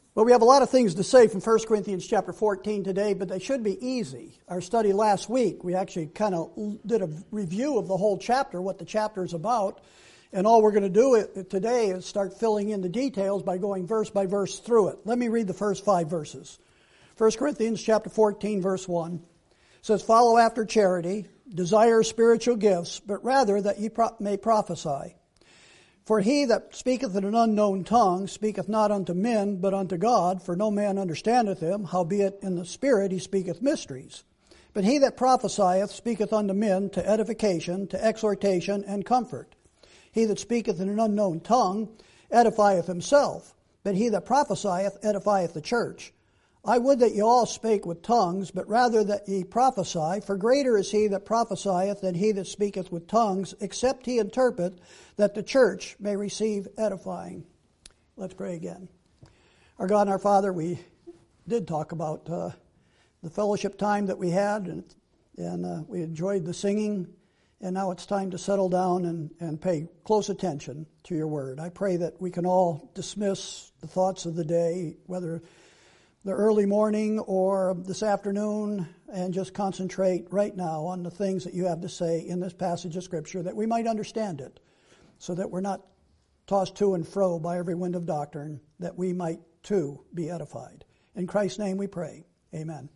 Well, we have a lot of things to say from 1 Corinthians chapter 14 today, but they should be easy. Our study last week, we actually kind of did a review of the whole chapter, what the chapter is about. And all we're going to do today is start filling in the details by going verse by verse through it. Let me read the first 5 verses. 1 Corinthians chapter 14, verse 1 says, "Follow after charity, desire spiritual gifts, but rather that ye may prophesy. For he that speaketh in an unknown tongue speaketh not unto men, but unto God, for no man understandeth him, howbeit in the Spirit he speaketh mysteries. But he that prophesieth speaketh unto men to edification, to exhortation, and comfort. He that speaketh in an unknown tongue edifieth himself, but he that prophesieth edifieth the church. I would that ye all spake with tongues, but rather that ye prophesy, for greater is he that prophesieth than he that speaketh with tongues, except he interpret, that the church may receive edifying." Let's pray again. Our God and our Father, we did talk about the fellowship time that we had, and we enjoyed the singing, and now it's time to settle down and pay close attention to your word. I pray that we can all dismiss the thoughts of the day, whether the early morning or this afternoon, and just concentrate right now on the things that you have to say in this passage of Scripture, that we might understand it, so that we're not tossed to and fro by every wind of doctrine, that we might too be edified. In Christ's name we pray. Amen.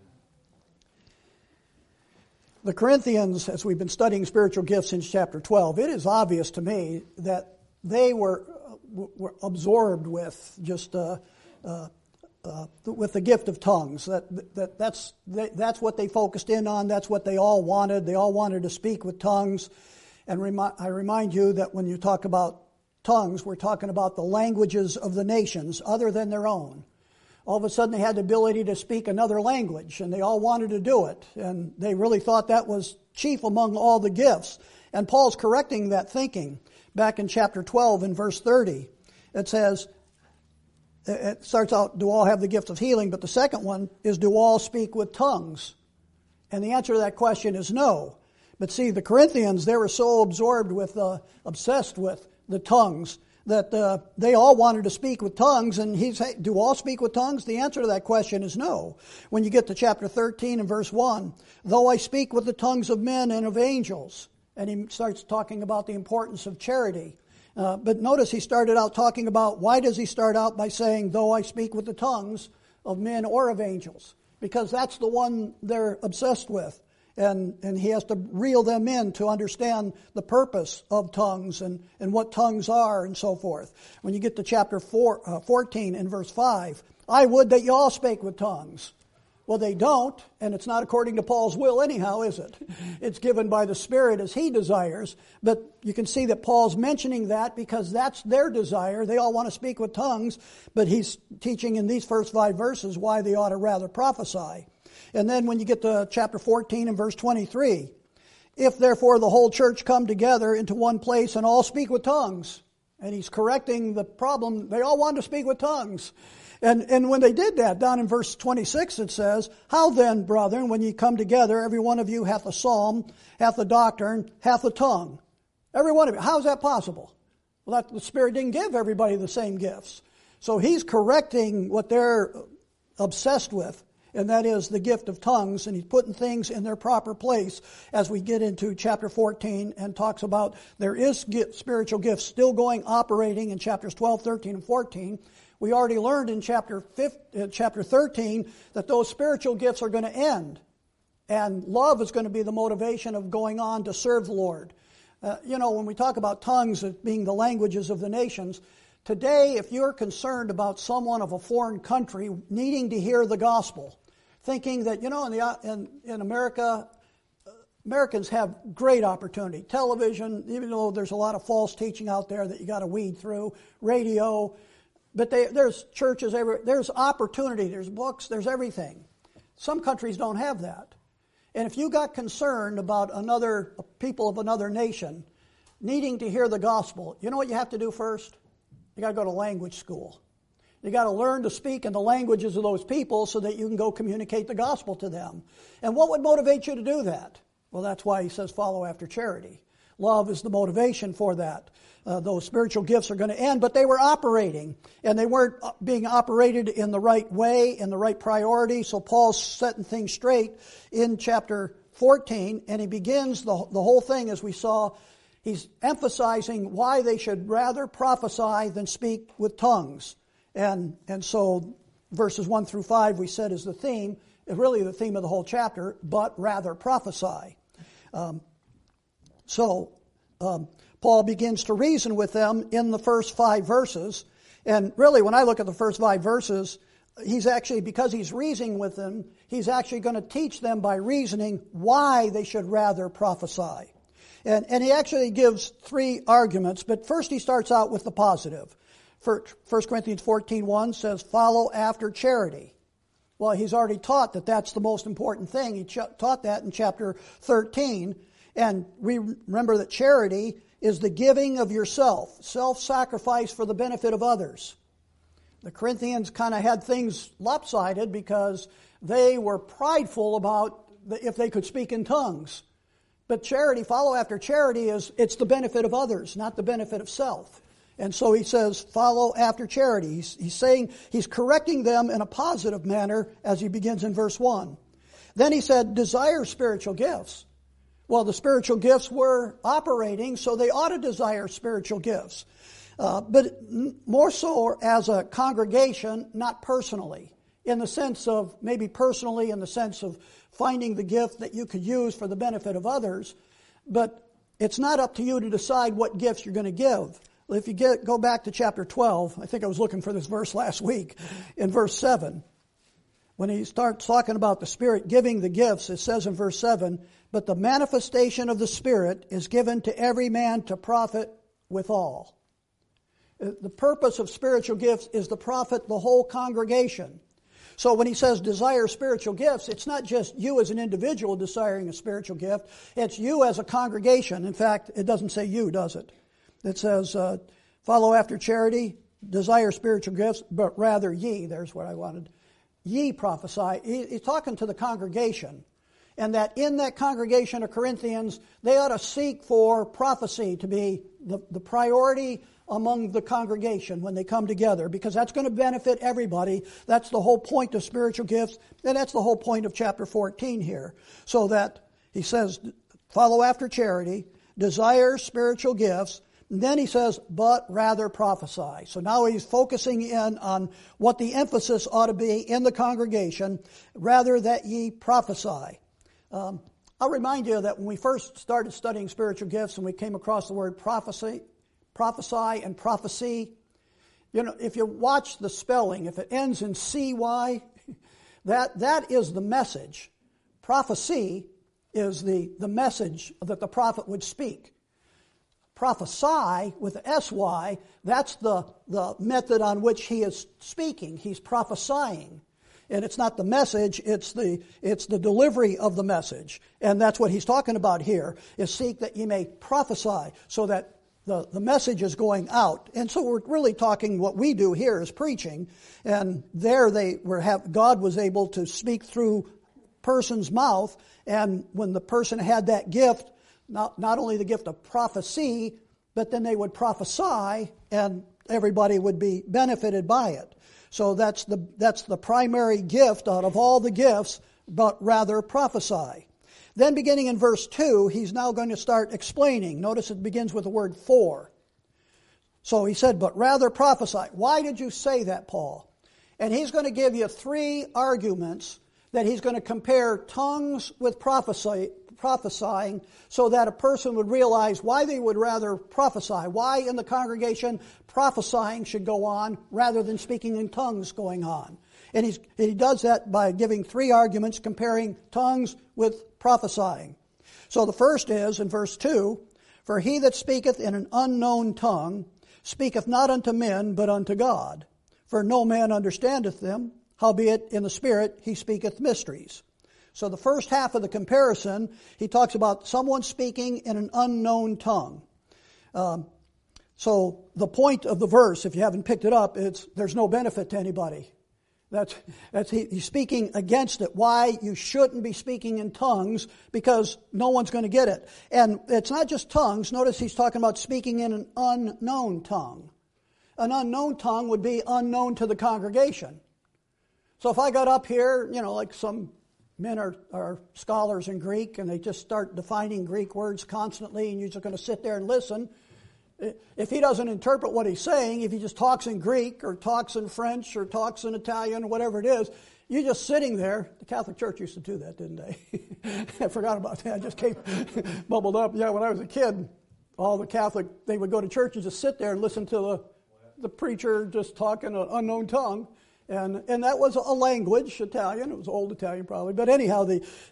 The Corinthians, as we've been studying spiritual gifts since chapter 12, it is obvious to me that they were absorbed with just with the gift of tongues. That's what they focused in on. That's what they all wanted. They all wanted to speak with tongues. And I remind you that when you talk about tongues, we're talking about the languages of the nations other than their own. All of a sudden they had the ability to speak another language, and they all wanted to do it. And they really thought that was chief among all the gifts. And Paul's correcting that thinking. Back in chapter 12 in verse 30, it says, it starts out, do all have the gift of healing? But the second one is, do all speak with tongues? And the answer to that question is no. But see, the Corinthians, they were so obsessed with the tongues that they all wanted to speak with tongues. And he's saying, do all speak with tongues? The answer to that question is no. When you get to chapter 13 and verse 1, though I speak with the tongues of men and of angels. And he starts talking about the importance of charity. But notice he started out talking about, why does he start out by saying, though I speak with the tongues of men or of angels? Because that's the one they're obsessed with. And he has to reel them in to understand the purpose of tongues and what tongues are and so forth. When you get to chapter 14 and verse 5, I would that you all spake with tongues. Well, they don't, and it's not according to Paul's will anyhow, is it? It's given by the Spirit as he desires. But you can see that Paul's mentioning that because that's their desire. They all want to speak with tongues, but he's teaching in these first 5 verses why they ought to rather prophesy. And then when you get to chapter 14 and verse 23, if therefore the whole church come together into one place and all speak with tongues, and he's correcting the problem, they all want to speak with tongues. And when they did that, down in verse 26 it says, how then, brethren, when ye come together, every one of you hath a psalm, hath a doctrine, hath a tongue. Every one of you. How is that possible? Well, the Spirit didn't give everybody the same gifts. So he's correcting what they're obsessed with, and that is the gift of tongues, and he's putting things in their proper place as we get into chapter 14 and talks about there is spiritual gifts still operating in chapters 12, 13, and 14. We already learned in chapter 13 that those spiritual gifts are going to end. And love is going to be the motivation of going on to serve the Lord. When we talk about tongues as being the languages of the nations, today if you're concerned about someone of a foreign country needing to hear the gospel, thinking that, in America, Americans have great opportunity. Television, even though there's a lot of false teaching out there that you got to weed through, radio, but there's churches everywhere. There's opportunity. There's books. There's everything. Some countries don't have that. And if you got concerned about people of another nation needing to hear the gospel, you know what you have to do first? You got to go to language school. You got to learn to speak in the languages of those people so that you can go communicate the gospel to them. And what would motivate you to do that? Well, that's why he says follow after charity. love is the motivation for that. Those spiritual gifts are going to end, but they were operating, and they weren't being operated in the right way, in the right priority. So Paul's setting things straight in chapter 14, and he begins the whole thing, as we saw. He's emphasizing why they should rather prophesy than speak with tongues. And so verses 1 through 5 we said is the theme, really the theme of the whole chapter, but rather prophesy. Paul begins to reason with them in the first 5 verses. And really, when I look at the first 5 verses, he's actually, because he's reasoning with them, he's actually going to teach them by reasoning why they should rather prophesy. And he actually gives 3 arguments, but first he starts out with the positive. 1 Corinthians 14:1 says, follow after charity. Well, he's already taught that that's the most important thing. He taught that in chapter 13. And we remember that charity is the giving of yourself, self-sacrifice for the benefit of others. The Corinthians kind of had things lopsided because they were prideful about if they could speak in tongues. But charity, follow after charity, it's the benefit of others, not the benefit of self. And so he says, follow after charity. He's saying, he's correcting them in a positive manner as he begins in verse 1. Then he said, desire spiritual gifts. Well, the spiritual gifts were operating, so they ought to desire spiritual gifts. But more so as a congregation, not personally. In the sense of, maybe personally in the sense of finding the gift that you could use for the benefit of others. But it's not up to you to decide what gifts you're going to give. If you go back to chapter 12, I think I was looking for this verse last week, in verse 7. When he starts talking about the Spirit giving the gifts, it says in verse 7, but the manifestation of the Spirit is given to every man to profit withal. The purpose of spiritual gifts is to profit the whole congregation. So when he says desire spiritual gifts, it's not just you as an individual desiring a spiritual gift. It's you as a congregation. In fact, it doesn't say you, does it? It says, follow after charity, desire spiritual gifts, but rather ye. There's what I wanted. Ye prophesy. He's talking to the congregation. And that in that congregation of Corinthians, they ought to seek for prophecy to be the priority among the congregation when they come together, because that's going to benefit everybody. That's the whole point of spiritual gifts, and that's the whole point of chapter 14 here. So that he says, follow after charity, desire spiritual gifts, and then he says, but rather prophesy. So now he's focusing in on what the emphasis ought to be in the congregation, rather that ye prophesy. I'll remind you that when we first started studying spiritual gifts and we came across the word prophesy and prophecy, if you watch the spelling, if it ends in CY, that is the message. Prophecy is the message that the prophet would speak. Prophesy with the SY, that's the method on which he is speaking. He's prophesying. And it's not the message, it's the delivery of the message. And that's what he's talking about here, is seek that ye may prophesy, so that the message is going out. And so we're really talking, what we do here is preaching. And there God was able to speak through person's mouth. And when the person had that gift, not only the gift of prophecy, but then they would prophesy and everybody would be benefited by it. So that's the primary gift out of all the gifts, but rather prophesy. Then beginning in verse 2, he's now going to start explaining. Notice it begins with the word for. So he said, but rather prophesy. Why did you say that, Paul? And he's going to give you 3 arguments that he's going to compare tongues with prophesying, so that a person would realize why they would rather prophesy, why in the congregation prophesying should go on rather than speaking in tongues going on. And he does that by giving 3 arguments comparing tongues with prophesying. So the first is in verse 2, for he that speaketh in an unknown tongue speaketh not unto men but unto God. For no man understandeth them, howbeit in the Spirit he speaketh mysteries. So the first half of the comparison, he talks about someone speaking in an unknown tongue. So the point of the verse, if you haven't picked it up, it's there's no benefit to anybody. He's speaking against it. Why you shouldn't be speaking in tongues, because no one's going to get it. And it's not just tongues. Notice he's talking about speaking in an unknown tongue. An unknown tongue would be unknown to the congregation. So if I got up here, like some men are scholars in Greek, and they just start defining Greek words constantly, and you're just going to sit there and listen. If he doesn't interpret what he's saying, if he just talks in Greek or talks in French or talks in Italian or whatever it is, you're just sitting there. The Catholic Church used to do that, didn't they? I forgot about that. I just came bubbled up. Yeah, when I was a kid, all the Catholic, they would go to church and just sit there and listen to the preacher just talk in an unknown tongue. And that was a language, Italian. It was old Italian probably. But anyhow,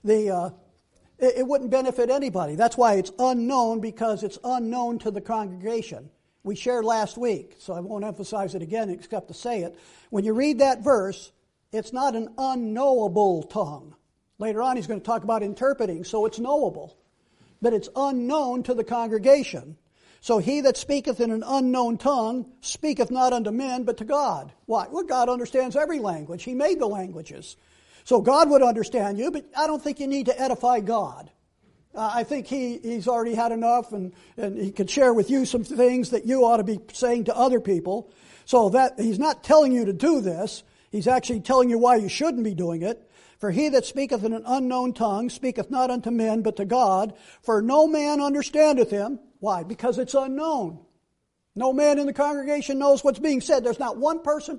it wouldn't benefit anybody. That's why it's unknown, because it's unknown to the congregation. We shared last week, so I won't emphasize it again except to say it. When you read that verse, it's not an unknowable tongue. Later on he's going to talk about interpreting, so it's knowable. But it's unknown to the congregation. So he that speaketh in an unknown tongue speaketh not unto men, but to God. Why? Well, God understands every language. He made the languages. So God would understand you, but I don't think you need to edify God. I think he's already had enough, and he can share with you some things that you ought to be saying to other people. So that he's not telling you to do this. He's actually telling you why you shouldn't be doing it. For he that speaketh in an unknown tongue speaketh not unto men, but to God. For no man understandeth him. Why? Because it's unknown. No man in the congregation knows what's being said. There's not one person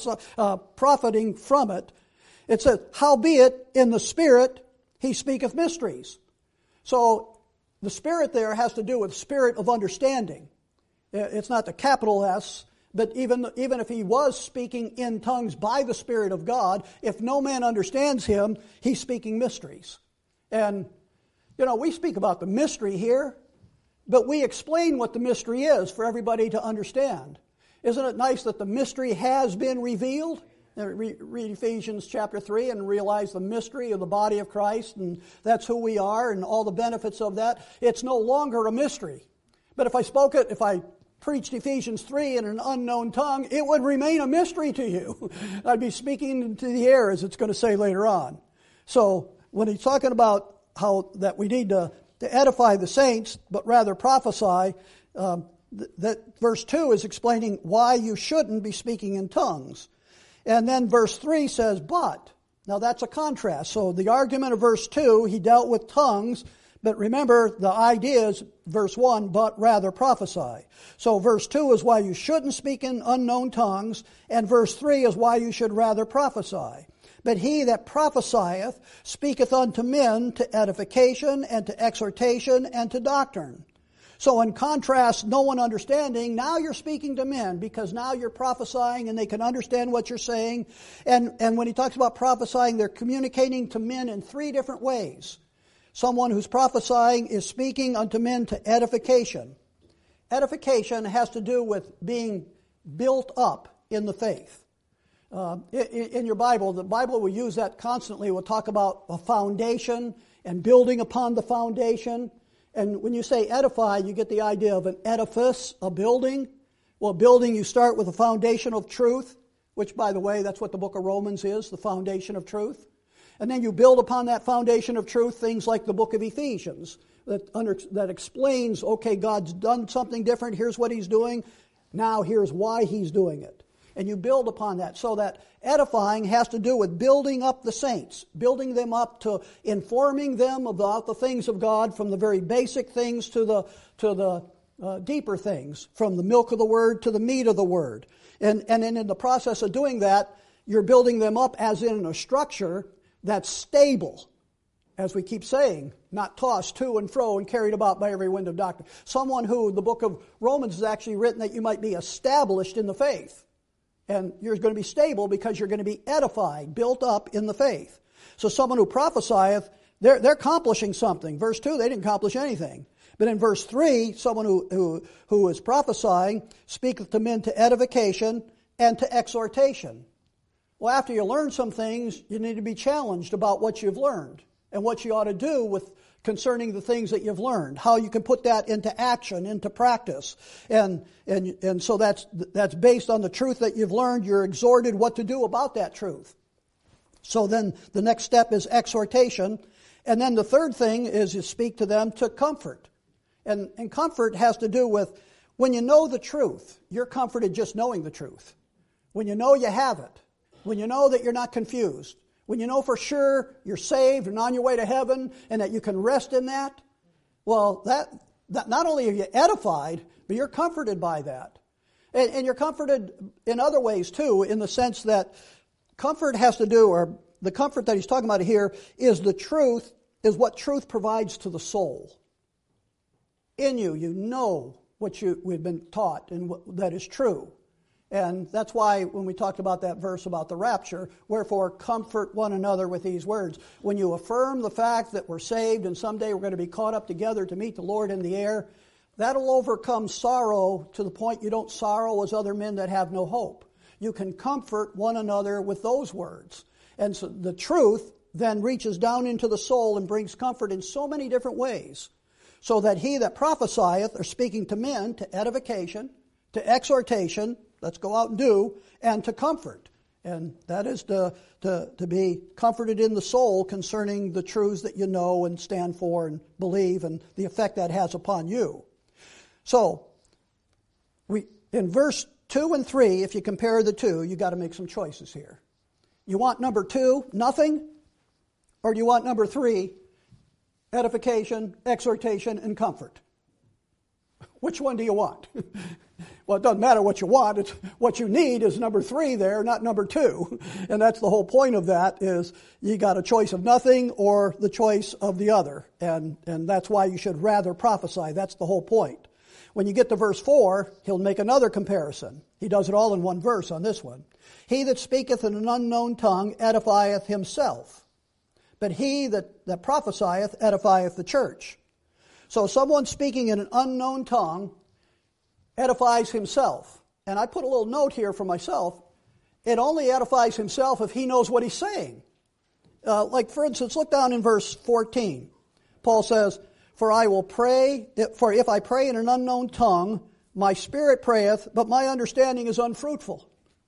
profiting from it. It says, howbeit in the Spirit he speaketh mysteries. So the Spirit there has to do with spirit of understanding. It's not the capital S, but even if he was speaking in tongues by the Spirit of God, if no man understands him, he's speaking mysteries. And, we speak about the mystery here, but we explain what the mystery is for everybody to understand. Isn't it nice that the mystery has been revealed? Read Ephesians chapter 3 and realize the mystery of the body of Christ, and that's who we are and all the benefits of that. It's no longer a mystery. But if I preached Ephesians 3 in an unknown tongue, it would remain a mystery to you. I'd be speaking into the air, as it's going to say later on. So when he's talking about how that we need to edify the saints, but rather prophesy, that verse 2 is explaining why you shouldn't be speaking in tongues. And then verse 3 says, but. Now that's a contrast. So the argument of verse 2, he dealt with tongues, but remember the idea is verse 1, but rather prophesy. So verse 2 is why you shouldn't speak in unknown tongues, and verse 3 is why you should rather prophesy. But he that prophesieth speaketh unto men to edification and to exhortation and to doctrine. So in contrast, no one understanding, now you're speaking to men, because now you're prophesying and they can understand what you're saying. And when he talks about prophesying, they're communicating to men in three different ways. Someone who's prophesying is speaking unto men to edification. Edification has to do with being built up in the faith. In your Bible, the Bible will use that constantly. We'll talk about a foundation and building upon the foundation. And when you say edify, you get the idea of an edifice, a building. Well, a building, you start with a foundation of truth, which, by the way, that's what the book of Romans is, the foundation of truth. And then you build upon that foundation of truth things like the book of Ephesians that explains, okay, God's done something different, here's what he's doing, now here's why he's doing it. And you build upon that. So that edifying has to do with building up the saints, building them up to informing them about the things of God, from the very basic things to the deeper things, from the milk of the Word to the meat of the Word. And in the process of doing that, you're building them up as in a structure that's stable, as we keep saying, not tossed to and fro and carried about by every wind of doctrine. Someone who, the book of Romans is actually written that you might be established in the faith. And you're going to be stable because you're going to be edified, built up in the faith. So someone who prophesieth, they're accomplishing something. Verse 2, they didn't accomplish anything. But in verse 3, someone who is prophesying speaketh to men to edification and to exhortation. Well, after you learn some things, you need to be challenged about what you've learned and what you ought to do with concerning the things that you've learned, how you can put that into action, into practice. And so that's based on the truth that you've learned. You're exhorted what to do about that truth. So then the next step is exhortation. And then the third thing is you speak to them to comfort. And comfort has to do with when you know the truth, you're comforted just knowing the truth. When you know you have it, when you know that you're not confused, when you know for sure you're saved and on your way to heaven and that you can rest in that, well, that not only are you edified, but you're comforted by that. And you're comforted in other ways too, in the sense that comfort has to do, or the comfort that he's talking about here, is the truth, is what truth provides to the soul. In you, you know what we've been taught and that is true. And that's why when we talked about that verse about the rapture, wherefore comfort one another with these words. When you affirm the fact that we're saved and someday we're going to be caught up together to meet the Lord in the air, that'll overcome sorrow to the point you don't sorrow as other men that have no hope. You can comfort one another with those words. And so the truth then reaches down into the soul and brings comfort in so many different ways. So that he that prophesieth, or speaking to men, to edification, to exhortation, let's go out and do, and to comfort. And that is to be comforted in the soul concerning the truths that you know and stand for and believe and the effect that has upon you. So, in verse 2 and 3, if you compare the two, you got to make some choices here. You want number 2, nothing? Or do you want number 3, edification, exhortation, and comfort? Which one do you want? Well, it doesn't matter what you want. It's what you need is number 3 there, not number 2. And that's the whole point of that, is you got a choice of nothing or the choice of the other. And that's why you should rather prophesy. That's the whole point. When you get to verse 4, he'll make another comparison. He does it all in one verse on this one. He that speaketh in an unknown tongue edifieth himself, but he that prophesieth edifieth the church. So someone speaking in an unknown tongue edifies himself. And I put a little note here for myself. It only edifies himself if he knows what he's saying. Like, for instance, look down in verse 14. Paul says, For if I pray in an unknown tongue, my spirit prayeth, but my understanding is unfruitful.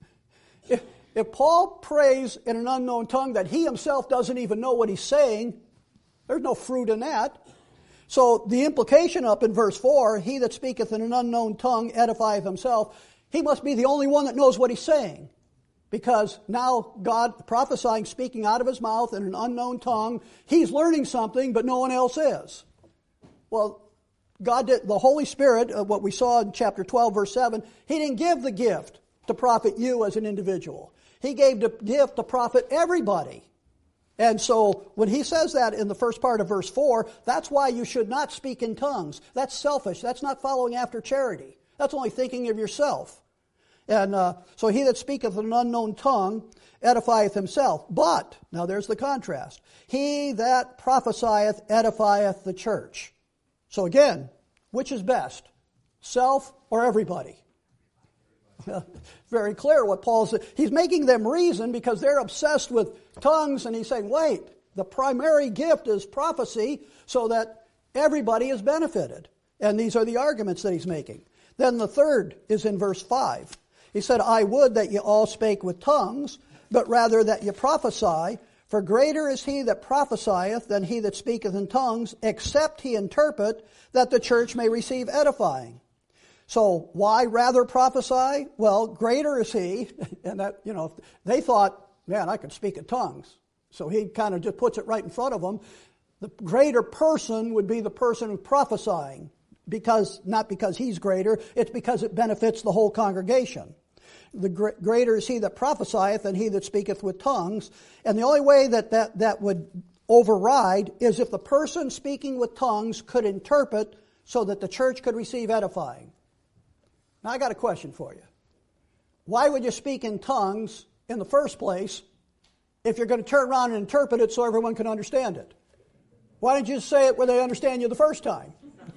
If Paul prays in an unknown tongue that he himself doesn't even know what he's saying, there's no fruit in that. So the implication up in verse 4, he that speaketh in an unknown tongue edifieth himself, he must be the only one that knows what he's saying. Because now God prophesying, speaking out of his mouth in an unknown tongue, he's learning something, but no one else is. Well, God did, the Holy Spirit, what we saw in chapter 12, verse 7, he didn't give the gift to profit you as an individual. He gave the gift to profit everybody. And so when he says that in the first part of verse 4, that's why you should not speak in tongues. That's selfish. That's not following after charity. That's only thinking of yourself. And so he that speaketh in an unknown tongue edifieth himself. But, now there's the contrast, he that prophesieth edifieth the church. So again, which is best? Self or everybody? Very clear what Paul said. He's making them reason because they're obsessed with tongues, and he's saying, wait, the primary gift is prophecy so that everybody is benefited. And these are the arguments that he's making. Then the third is in verse 5. He said, I would that ye all spake with tongues, but rather that ye prophesy, for greater is he that prophesieth than he that speaketh in tongues, except he interpret, that the church may receive edifying. So why rather prophesy? Well, greater is he, and that, they thought, man, I could speak in tongues. So he kind of just puts it right in front of them. The greater person would be the person who's prophesying, not because he's greater, it's because it benefits the whole congregation. The greater is he that prophesieth than he that speaketh with tongues. And the only way that would override is if the person speaking with tongues could interpret so that the church could receive edifying. Now I got a question for you. Why would you speak in tongues in the first place if you're going to turn around and interpret it so everyone can understand it? Why didn't you say it where they understand you the first time?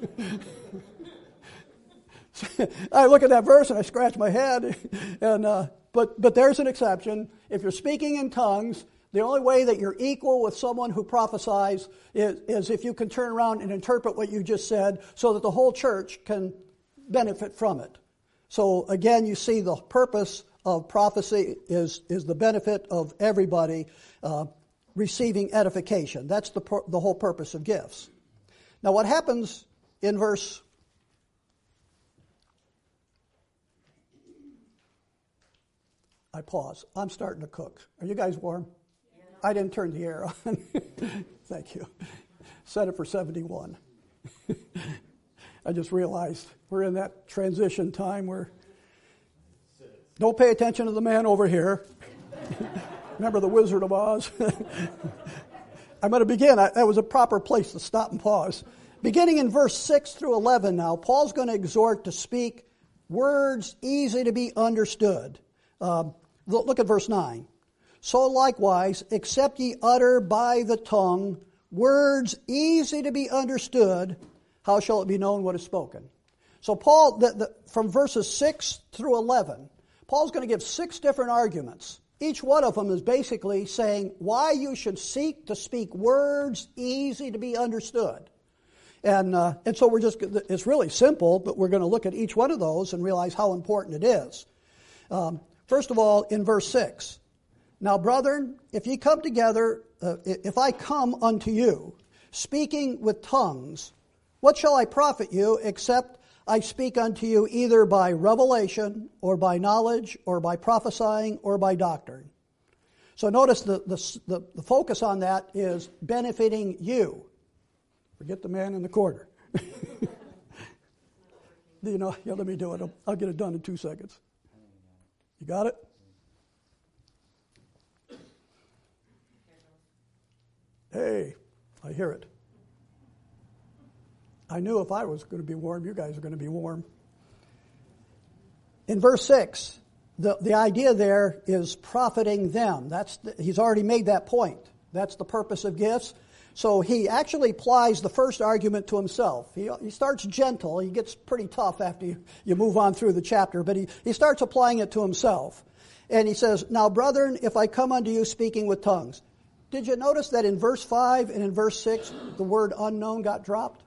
I look at that verse and I scratch my head. But there's an exception. If you're speaking in tongues, The only way that you're equal with someone who prophesies is if you can turn around and interpret what you just said so that the whole church can benefit from it. So again, you see the purpose of prophecy is the benefit of everybody receiving edification. That's the whole purpose of gifts. Now what happens in verse... I pause. I'm starting to cook. Are you guys warm? Yeah. I didn't turn the air on. Thank you. Set it for 71. I just realized we're in that transition time where don't pay attention to the man over here. Remember the Wizard of Oz? I'm going to begin. That was a proper place to stop and pause. Beginning in verse 6 through 11 now, Paul's going to exhort to speak words easy to be understood. Look at verse 9. So likewise, except ye utter by the tongue words easy to be understood, how shall it be known what is spoken? So Paul, from verses 6 through 11, Paul's going to give 6 different arguments. Each one of them is basically saying why you should seek to speak words easy to be understood. And so it's really simple, but we're going to look at each one of those and realize how important it is. First of all, in verse 6, now, brethren, if ye come together, if I come unto you, speaking with tongues, what shall I profit you, except I speak unto you either by revelation, or by knowledge, or by prophesying, or by doctrine? So notice the focus on that is benefiting you. Forget the man in the corner. Yeah, let me do it. I'll get it done in 2 seconds. You got it? Hey, I hear it. I knew if I was going to be warm, you guys are going to be warm. In verse 6, the idea there is profiting them. He's already made that point. That's the purpose of gifts. So he actually applies the first argument to himself. He starts gentle. He gets pretty tough after you move on through the chapter, but he starts applying it to himself. And he says, now, brethren, if I come unto you speaking with tongues. Did you notice that in verse 5 and in verse 6, the word unknown got dropped?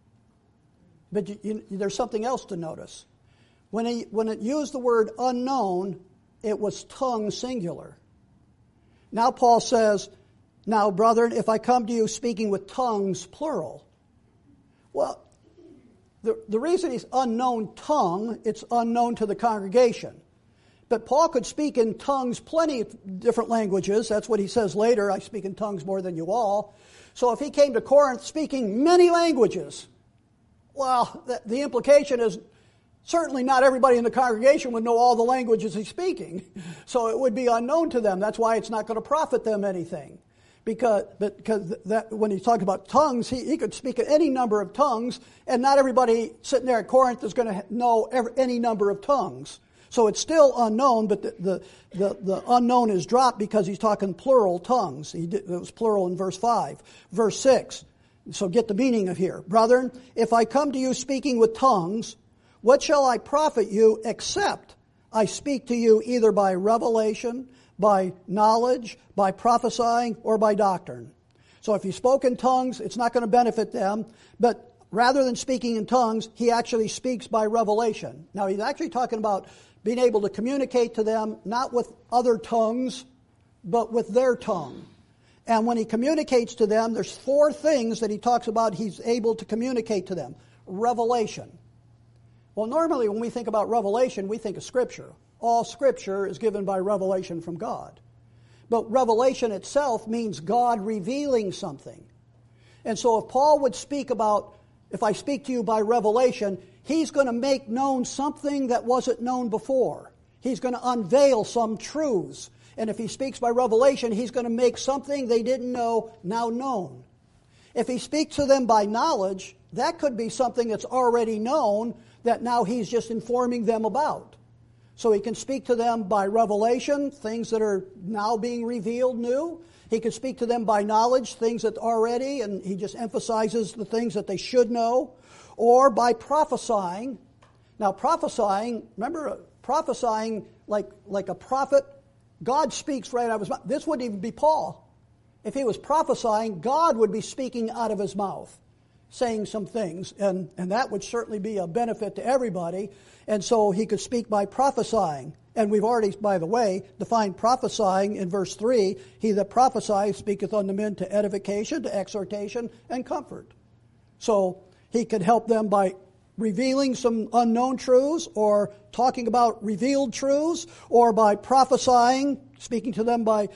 But there's something else to notice. When it used the word unknown, it was tongue singular. Now Paul says, now, brethren, if I come to you speaking with tongues, plural. Well, the reason it's unknown tongue, it's unknown to the congregation. But Paul could speak in tongues, plenty of different languages. That's what he says later, I speak in tongues more than you all. So if he came to Corinth speaking many languages, well, the implication is certainly not everybody in the congregation would know all the languages he's speaking. So it would be unknown to them. That's why it's not going to profit them anything. Because when he's talking about tongues, he could speak any number of tongues, and not everybody sitting there at Corinth is going to know any number of tongues. So it's still unknown, but the unknown is dropped because he's talking plural tongues. It was plural in verse 5. Verse 6, so get the meaning of here. Brethren, if I come to you speaking with tongues, what shall I profit you except I speak to you either by revelation, by knowledge, by prophesying, or by doctrine? So if you spoke in tongues, it's not going to benefit them, but rather than speaking in tongues, he actually speaks by revelation. Now he's actually talking about being able to communicate to them, not with other tongues, but with their tongue. And when he communicates to them, there's 4 things that he talks about he's able to communicate to them. Revelation. Well, normally when we think about revelation, we think of Scripture. All Scripture is given by revelation from God. But revelation itself means God revealing something. And so if Paul would speak about, if I speak to you by revelation, he's going to make known something that wasn't known before. He's going to unveil some truths. And if he speaks by revelation, he's going to make something they didn't know now known. If he speaks to them by knowledge, that could be something that's already known that now he's just informing them about. So he can speak to them by revelation, things that are now being revealed new. He can speak to them by knowledge, things that already, and he just emphasizes the things that they should know. Or by prophesying. Now prophesying, remember prophesying like a prophet God speaks right out of his mouth. This wouldn't even be Paul. If he was prophesying, God would be speaking out of his mouth, saying some things, and that would certainly be a benefit to everybody. And so he could speak by prophesying. And we've already, by the way, defined prophesying in verse 3. He that prophesies speaketh unto men to edification, to exhortation, and comfort. So he could help them by revealing some unknown truths, or talking about revealed truths, or by prophesying, speaking to them by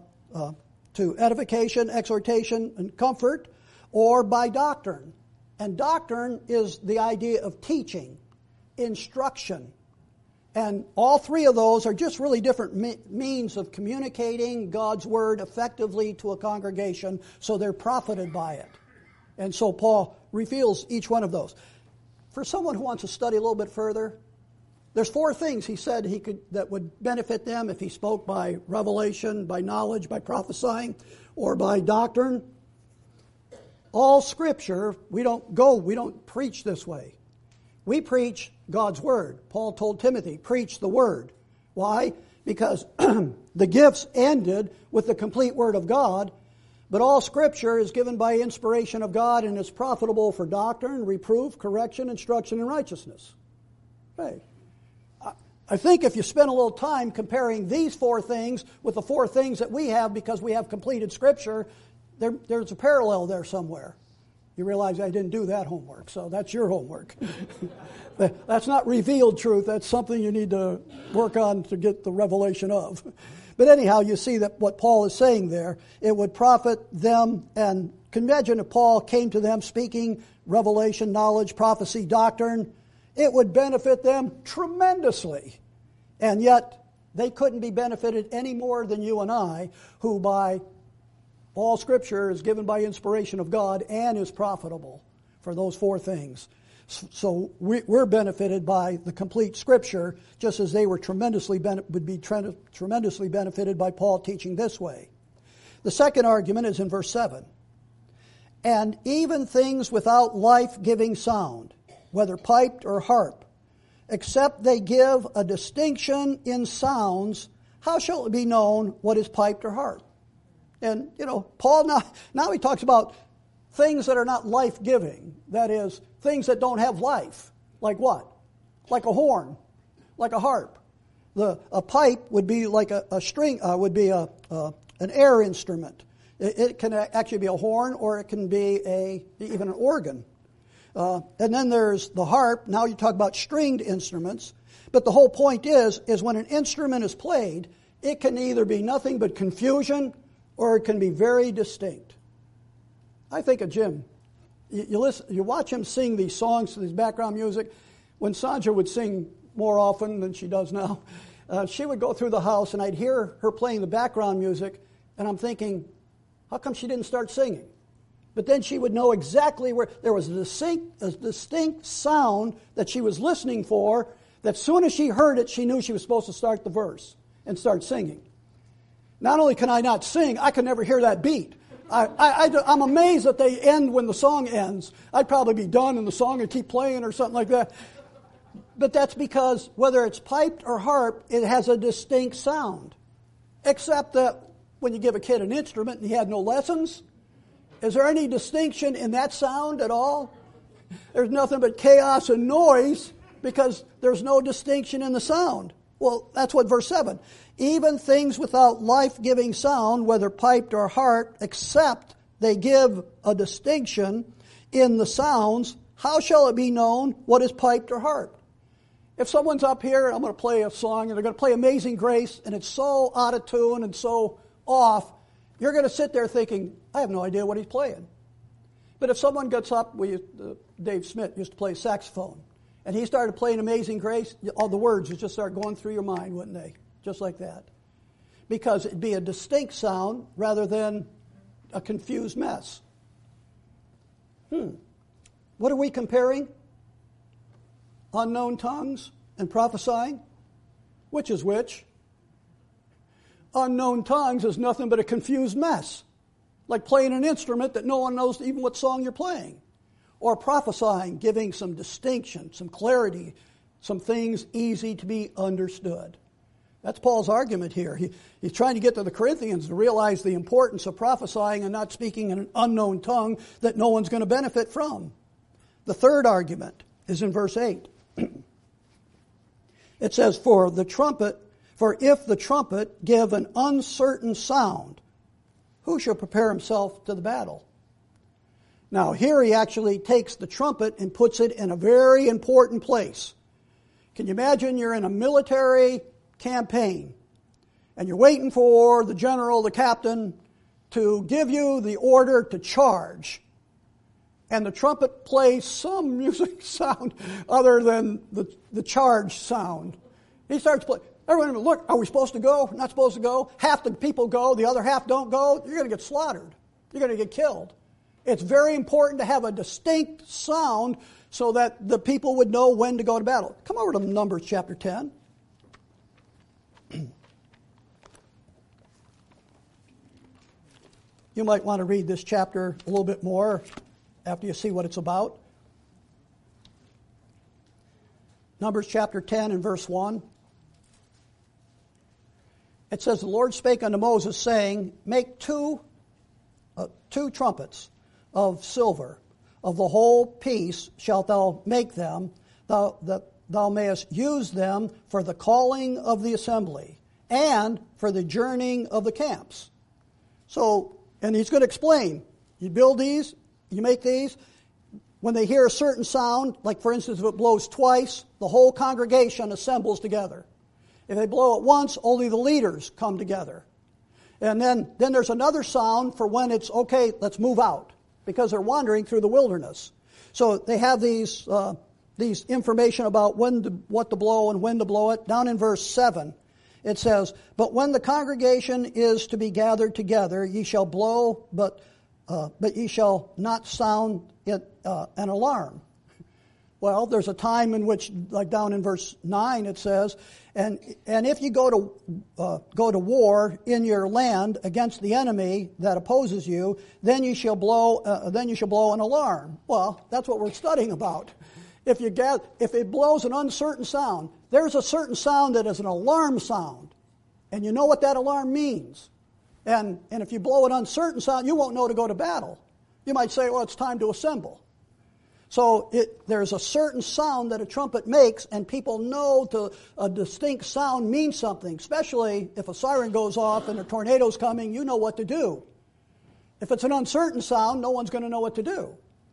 to edification, exhortation, and comfort, or by doctrine. And doctrine is the idea of teaching, instruction. And all three of those are just really different means of communicating God's word effectively to a congregation, so they're profited by it. And so Paul reveals each one of those. For someone who wants to study a little bit further, there's 4 things he said that would benefit them if he spoke by revelation, by knowledge, by prophesying, or by doctrine. All Scripture, we don't preach this way. We preach God's Word. Paul told Timothy, preach the Word. Why? Because the gifts ended with the complete Word of God, but all Scripture is given by inspiration of God and is profitable for doctrine, reproof, correction, instruction, and righteousness. Right. I think if you spend a little time comparing these 4 things with the 4 things that we have because we have completed Scripture, there's a parallel there somewhere. You realize I didn't do that homework, so that's your homework. That's not revealed truth. That's something you need to work on to get the revelation of. But anyhow, you see that what Paul is saying there, it would profit them. And can you imagine if Paul came to them speaking revelation, knowledge, prophecy, doctrine? It would benefit them tremendously. And yet, they couldn't be benefited any more than you and I, who by all Scripture is given by inspiration of God and is profitable for those 4 things. So we're benefited by the complete Scripture, just as they were tremendously benefited by Paul teaching this way. The second argument is in verse 7. And even things without life-giving sound, whether piped or harp, except they give a distinction in sounds, how shall it be known what is piped or harp? And, Paul now he talks about things that are not life-giving. That is, things that don't have life. Like what? Like a horn, like a harp. A pipe would be like a string, would be an air instrument. It can actually be a horn, or it can be even an organ. And then there's the harp. Now you talk about stringed instruments. But the whole point is when an instrument is played, it can either be nothing but confusion, or it can be very distinct. I think of Jim. You watch him sing these songs, these background music. When Sandra would sing more often than she does now, she would go through the house, and I'd hear her playing the background music, and I'm thinking, how come she didn't start singing? But then she would know exactly where there was a distinct sound that she was listening for, that as soon as she heard it, she knew she was supposed to start the verse and start singing. Not only can I not sing, I can never hear that beat. I'm amazed that they end when the song ends. I'd probably be done and the song would keep playing or something like that. But that's because whether it's piped or harp, it has a distinct sound. Except that when you give a kid an instrument and he had no lessons, is there any distinction in that sound at all? There's nothing but chaos and noise because there's no distinction in the sound. Well, that's what verse 7. Even things without life-giving sound, whether piped or harped, except they give a distinction in the sounds, how shall it be known what is piped or harped? If someone's up here, I'm going to play a song, and they're going to play Amazing Grace, and it's so out of tune and so off, you're going to sit there thinking, I have no idea what he's playing. But if someone gets up, Dave Smith used to play saxophone, and he started playing Amazing Grace, all the words would just start going through your mind, wouldn't they? Just like that. Because it'd be a distinct sound rather than a confused mess. What are we comparing? Unknown tongues and prophesying? Which is which? Unknown tongues is nothing but a confused mess. Like playing an instrument that no one knows even what song you're playing. Or prophesying, giving some distinction, some clarity, some things easy to be understood. That's Paul's argument here. He's trying to get to the Corinthians to realize the importance of prophesying and not speaking in an unknown tongue that no one's going to benefit from. The third argument is in verse 8. It says, For if the trumpet give an uncertain sound, who shall prepare himself to the battle? Now, here he actually takes the trumpet and puts it in a very important place. Can you imagine you're in a military campaign and you're waiting for the general, the captain, to give you the order to charge, and the trumpet plays some music sound other than the charge sound. He starts playing. Everyone, look, are we supposed to go? Not supposed to go? Half the people go, the other half don't go. You're going to get slaughtered. You're going to get killed. It's very important to have a distinct sound so that the people would know when to go to battle. Come over to Numbers chapter 10. You might want to read this chapter a little bit more after you see what it's about. Numbers chapter 10 and verse 1. It says, The Lord spake unto Moses, saying, Make two trumpets of silver. Of the whole piece shalt thou make them, that thou mayest use them for the calling of the assembly, and for the journeying of the camps. So, and he's going to explain. You build these, you make these. When they hear a certain sound, like for instance if it blows twice, the whole congregation assembles together. If they blow it once, only the leaders come together. And then there's another sound for when it's, okay, let's move out, because they're wandering through the wilderness. So they have these information about what to blow and when to blow it. Down in verse 7, it says, But when the congregation is to be gathered together, ye shall blow, but ye shall not sound an alarm. Well, there's a time in which, like down in verse 9, it says, and if you go to war in your land against the enemy that opposes you, then you shall blow an alarm. Well, that's what we're studying about. If it blows an uncertain sound, there's a certain sound that is an alarm sound, and you know what that alarm means. And if you blow an uncertain sound, you won't know to go to battle. You might say, well, it's time to assemble. So there's a certain sound that a trumpet makes, and people know a distinct sound means something, especially if a siren goes off and a tornado's coming, you know what to do. If it's an uncertain sound, no one's going to know what to do.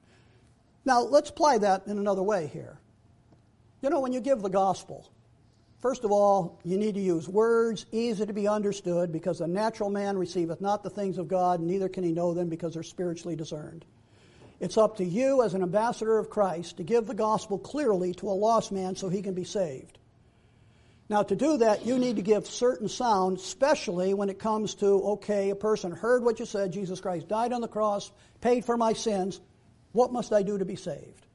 Now, let's apply that in another way here. You know, when you give the gospel, first of all, you need to use words easy to be understood, because the natural man receiveth not the things of God, neither can he know them, because they're spiritually discerned. It's up to you as an ambassador of Christ to give the gospel clearly to a lost man so he can be saved. Now, to do that, you need to give certain sound, especially when it comes to, okay, a person heard what you said, Jesus Christ died on the cross, paid for my sins. What must I do to be saved?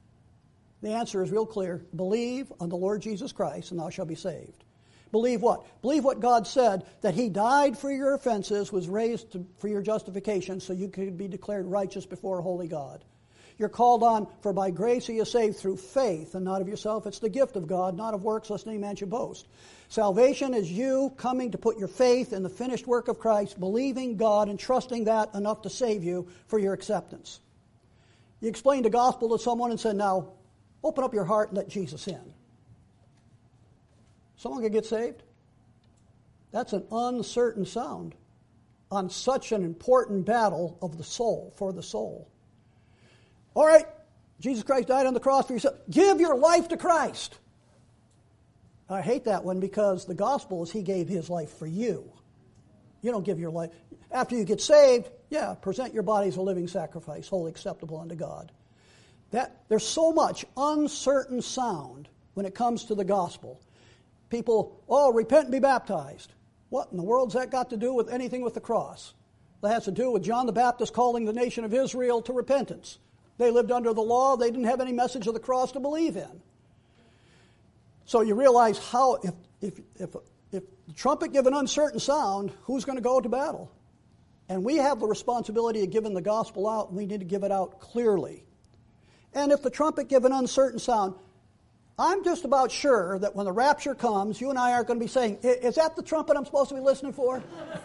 The answer is real clear. Believe on the Lord Jesus Christ, and thou shalt be saved. Believe what? Believe what God said, that he died for your offenses, was raised for your justification, so you could be declared righteous before a holy God. You're called on, for by grace are you saved through faith, and not of yourself. It's the gift of God, not of works, lest any man should boast. Salvation is you coming to put your faith in the finished work of Christ, believing God and trusting that enough to save you for your acceptance. You explained the gospel to someone and said, now, open up your heart and let Jesus in. Someone could get saved? That's an uncertain sound on such an important battle of the soul, for the soul. All right, Jesus Christ died on the cross for yourself. Give your life to Christ. I hate that one, because the gospel is he gave his life for you. You don't give your life. After you get saved, present your body as a living sacrifice, wholly acceptable unto God. There's so much uncertain sound when it comes to the gospel. People, repent and be baptized. What in the world's that got to do with anything with the cross? That has to do with John the Baptist calling the nation of Israel to repentance. They lived under the law. They didn't have any message of the cross to believe in. So you realize how, if the trumpet give an uncertain sound, who's going to go to battle? And we have the responsibility of giving the gospel out, and we need to give it out clearly. And if the trumpet give an uncertain sound, I'm just about sure that when the rapture comes, you and I aren't going to be saying, is that the trumpet I'm supposed to be listening for?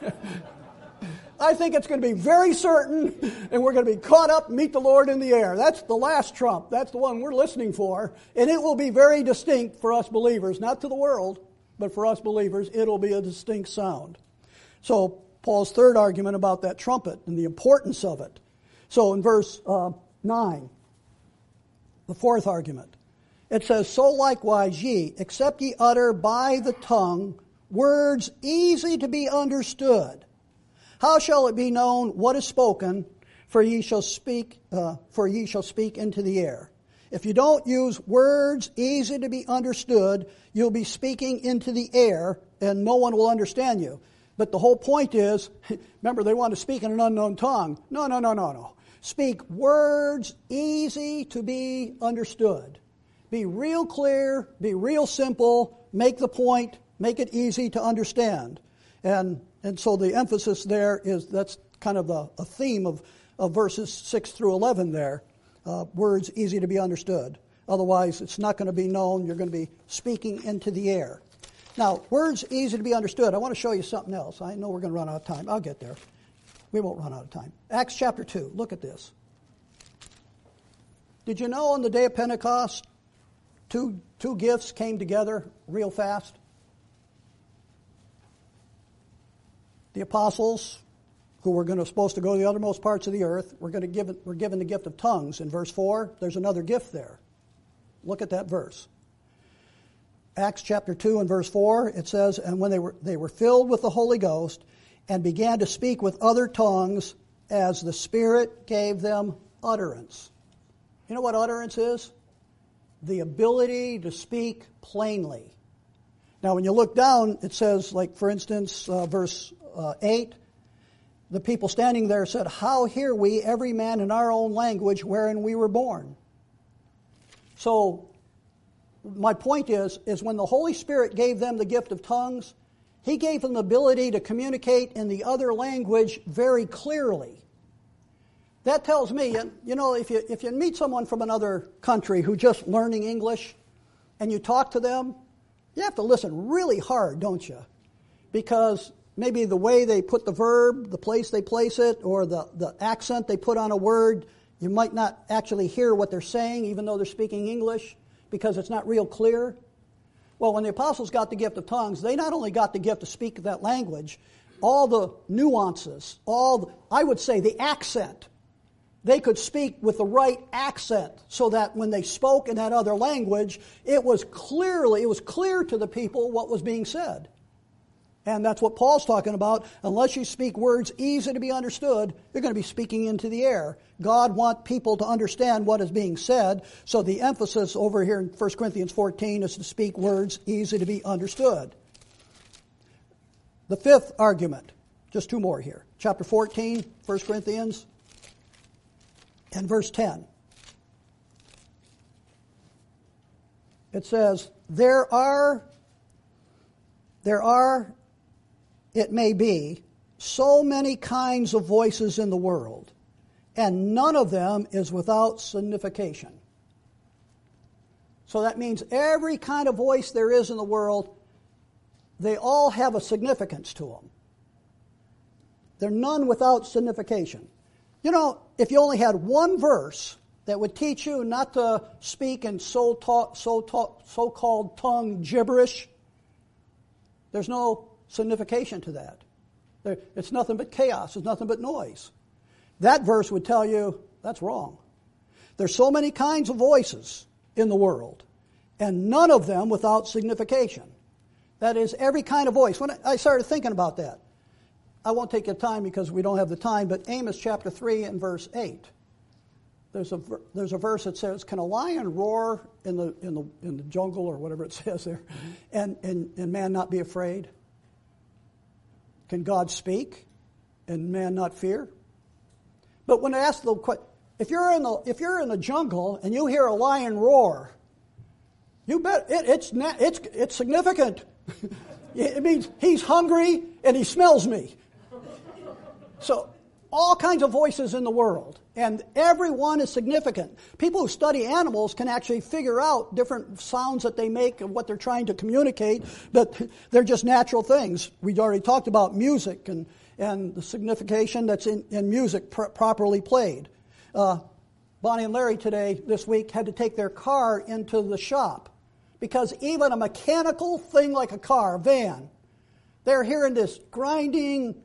I think it's going to be very certain, and we're going to be caught up and meet the Lord in the air. That's the last trump. That's the one we're listening for. And it will be very distinct for us believers, not to the world, but for us believers, it'll be a distinct sound. So Paul's third argument about that trumpet and the importance of it. So in verse 9, the fourth argument, it says, so likewise ye, except ye utter by the tongue words easy to be understood, how shall it be known what is spoken? For ye shall speak into the air. If you don't use words easy to be understood, you'll be speaking into the air, and no one will understand you. But the whole point is, remember, they want to speak in an unknown tongue. No. Speak words easy to be understood. Be real clear, be real simple, make the point, make it easy to understand. And so the emphasis there is, that's kind of a theme of verses 6 through 11 there. Words easy to be understood. Otherwise, it's not going to be known. You're going to be speaking into the air. Now, words easy to be understood. I want to show you something else. I know we're going to run out of time. I'll get there. We won't run out of time. Acts chapter 2. Look at this. Did you know on the day of Pentecost, two gifts came together real fast? The apostles, who were supposed to go to the uttermost parts of the earth, were given the gift of tongues. In verse 4, there's another gift there. Look at that verse. Acts chapter 2 and verse 4, it says, and when they were filled with the Holy Ghost and began to speak with other tongues as the Spirit gave them utterance. You know what utterance is? The ability to speak plainly. Now, when you look down, it says, like, for instance, verse 8, the people standing there said, how hear we every man in our own language wherein we were born? So, my point is when the Holy Spirit gave them the gift of tongues, He gave them the ability to communicate in the other language very clearly. That tells me, you know, if you meet someone from another country who's just learning English and you talk to them, you have to listen really hard, don't you? Because maybe the way they put the verb, the place they place it, or the accent they put on a word, you might not actually hear what they're saying even though they're speaking English because it's not real clear. Well, when the apostles got the gift of tongues, they not only got the gift to speak that language, all the nuances, I would say the accent. They could speak with the right accent so that when they spoke in that other language, it was clear to the people what was being said. And that's what Paul's talking about. Unless you speak words easy to be understood, you're going to be speaking into the air. God wants people to understand what is being said, so the emphasis over here in 1 Corinthians 14 is to speak words easy to be understood. The fifth argument, just two more here. Chapter 14, 1 Corinthians, and verse 10. It says, There are, it may be, so many kinds of voices in the world, and none of them is without signification. So that means every kind of voice there is in the world, they all have a significance to them. They're none without signification. You know, if you only had one verse that would teach you not to speak in so-called tongue gibberish, there's no signification to that. It's nothing but chaos. It's nothing but noise. That verse would tell you that's wrong. There's so many kinds of voices in the world, and none of them without signification. That is, every kind of voice. When I started thinking about that, I won't take your time because we don't have the time, but Amos chapter 3 and verse 8. There's a verse that says, "Can a lion roar in the jungle," or whatever it says there, and man not be afraid? Can God speak and man not fear? But when I ask the question, if you're in the jungle and you hear a lion roar, you bet it's significant. It means he's hungry and he smells me. So all kinds of voices in the world, and every one is significant. People who study animals can actually figure out different sounds that they make and what they're trying to communicate, but they're just natural things. We'd already talked about music and the signification that's in music properly played. Bonnie and Larry this week, had to take their car into the shop because even a mechanical thing like a car, a van, they're hearing this grinding,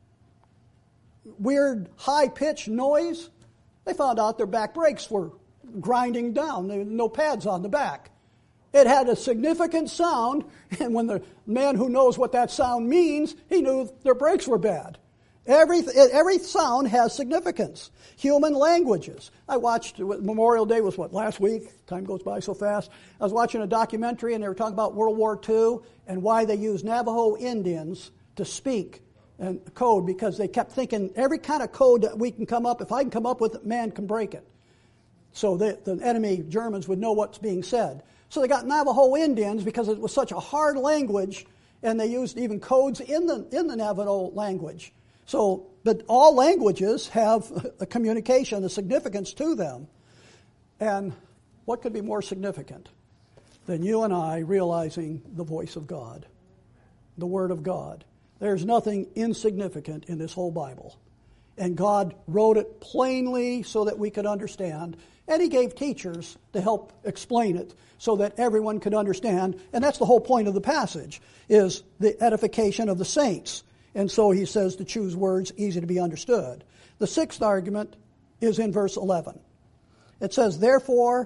weird, high-pitched noise. They found out their back brakes were grinding down. There were no pads on the back. It had a significant sound, and when the man who knows what that sound means, he knew their brakes were bad. Every sound has significance. Human languages. I watched, Memorial Day was last week? Time goes by so fast. I was watching a documentary, and they were talking about World War II and why they used Navajo Indians to speak and code, because they kept thinking every kind of code that we can come up, if I can come up with it, man can break it. So the enemy Germans would know what's being said. So they got Navajo Indians because it was such a hard language, and they used even codes in the Navajo language. So, but all languages have a communication, a significance to them. And what could be more significant than you and I realizing the voice of God, the Word of God? There's nothing insignificant in this whole Bible. And God wrote it plainly so that we could understand. And He gave teachers to help explain it so that everyone could understand. And that's the whole point of the passage, is the edification of the saints. And so He says to choose words easy to be understood. The sixth argument is in verse 11. It says, therefore,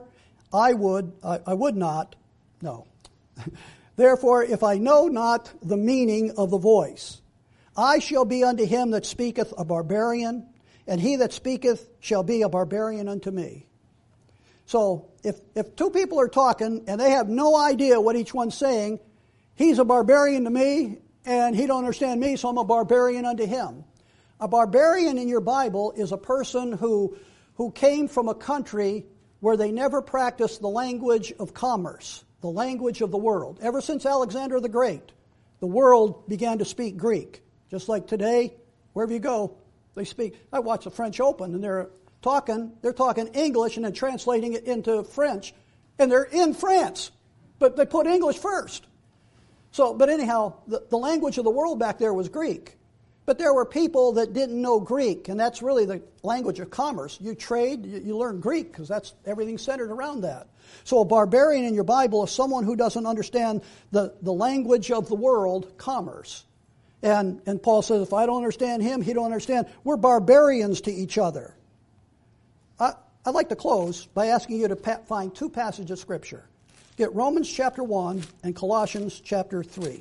Therefore, if I know not the meaning of the voice, I shall be unto him that speaketh a barbarian, and he that speaketh shall be a barbarian unto me. So, if two people are talking and they have no idea what each one's saying, he's a barbarian to me, and he don't understand me, so I'm a barbarian unto him. A barbarian in your Bible is a person who came from a country where they never practiced the language of commerce, the language of the world. Ever since Alexander the Great, the world began to speak Greek. Just like today, wherever you go, they speak. I watched the French Open, and they're talking English and then translating it into French, and they're in France, but they put English first. So, but anyhow, the language of the world back there was Greek. But there were people that didn't know Greek, and that's really the language of commerce. You trade, you learn Greek, because that's everything centered around that. So a barbarian in your Bible is someone who doesn't understand the language of the world, commerce. And Paul says, if I don't understand him, he don't understand. We're barbarians to each other. I'd like to close by asking you to find two passages of Scripture. Get Romans chapter 1 and Colossians chapter 3.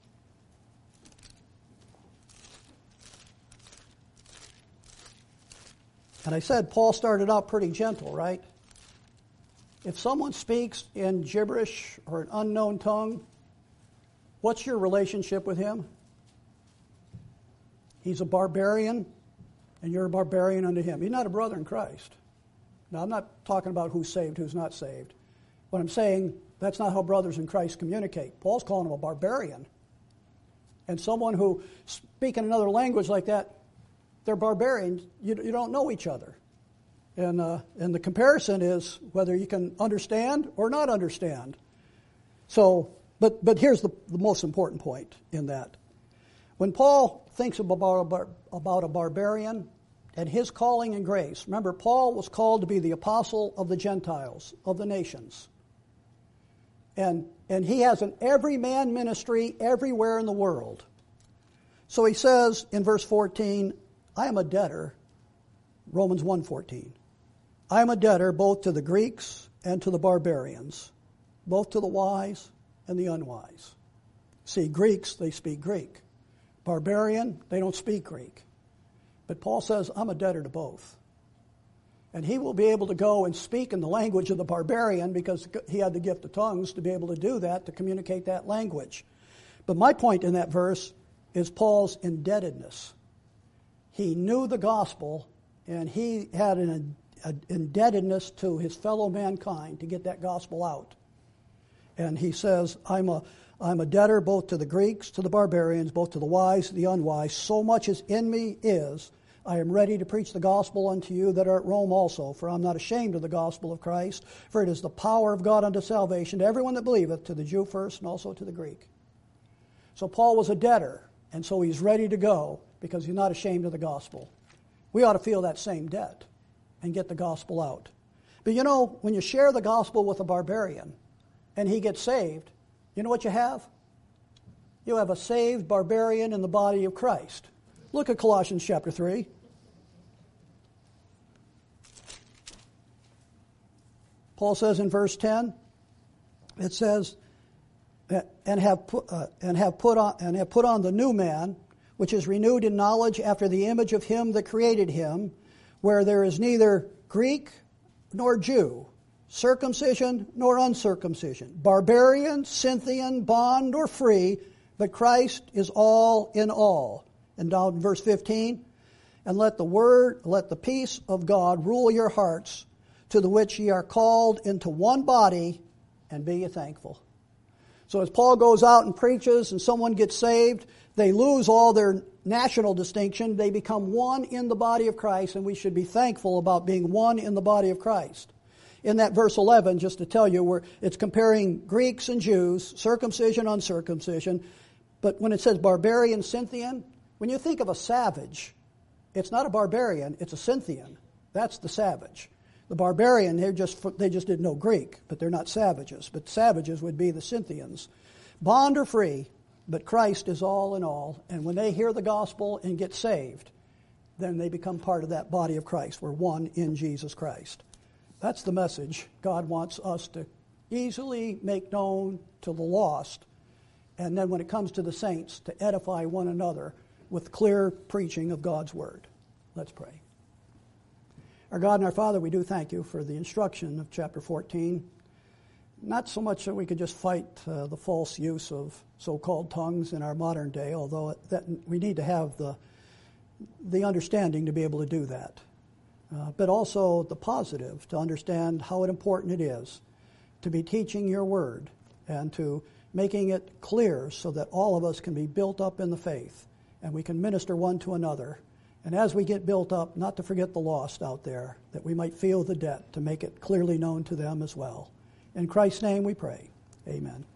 And I said Paul started out pretty gentle, right? If someone speaks in gibberish or an unknown tongue, what's your relationship with him? He's a barbarian, and you're a barbarian unto him. He's not a brother in Christ. Now, I'm not talking about who's saved, who's not saved. What I'm saying, that's not how brothers in Christ communicate. Paul's calling him a barbarian. And someone who speaks in another language like that, they're barbarians. You don't know each other. And the comparison is whether you can understand or not understand. So, but here's the most important point in that. When Paul thinks about a barbarian and his calling and grace, remember, Paul was called to be the apostle of the Gentiles, of the nations. And he has an everyman ministry everywhere in the world. So he says in verse 14, I am a debtor, Romans 1:14. I am a debtor both to the Greeks and to the barbarians, both to the wise and the unwise. See, Greeks, they speak Greek. Barbarian, they don't speak Greek. But Paul says, I'm a debtor to both. And he will be able to go and speak in the language of the barbarian because he had the gift of tongues to be able to do that, to communicate that language. But my point in that verse is Paul's indebtedness. He knew the gospel, and he had an indebtedness to his fellow mankind to get that gospel out. And he says, I'm a debtor both to the Greeks, to the barbarians, both to the wise, the unwise. So much as in me is, I am ready to preach the gospel unto you that are at Rome also, for I am not ashamed of the gospel of Christ, for it is the power of God unto salvation to everyone that believeth, to the Jew first and also to the Greek. So Paul was a debtor, and so he's ready to go because he's not ashamed of the gospel. We ought to feel that same debt and get the gospel out. But you know, when you share the gospel with a barbarian and he gets saved, you know what you have? You have a saved barbarian in the body of Christ. Look at Colossians chapter 3. Paul says in verse 10, it says, and have put on the new man, which is renewed in knowledge after the image of him that created him, where there is neither Greek nor Jew, circumcision nor uncircumcision, barbarian, Scythian, bond or free, but Christ is all in all. And down in verse 15, and let the peace of God rule your hearts, to the which ye are called into one body, and be ye thankful. So as Paul goes out and preaches and someone gets saved, they lose all their national distinction. They become one in the body of Christ, and we should be thankful about being one in the body of Christ. In that verse 11, just to tell you, where it's comparing Greeks and Jews, circumcision, uncircumcision. But when it says barbarian, Scythian, when you think of a savage, it's not a barbarian, it's a Scythian. That's the savage. The barbarian, they just didn't know Greek, but they're not savages. But savages would be the Scythians. Bond or free, but Christ is all in all. And when they hear the gospel and get saved, then they become part of that body of Christ. We're one in Jesus Christ. That's the message God wants us to easily make known to the lost. And then when it comes to the saints, to edify one another with clear preaching of God's word. Let's pray. Our God and our Father, we do thank you for the instruction of chapter 14. Not so much that we could just fight the false use of so-called tongues in our modern day, although that we need to have the understanding to be able to do that. But also the positive, to understand how important it is to be teaching your word and to making it clear so that all of us can be built up in the faith and we can minister one to another. And as we get built up, not to forget the lost out there, that we might feel the debt to make it clearly known to them as well. In Christ's name we pray. Amen.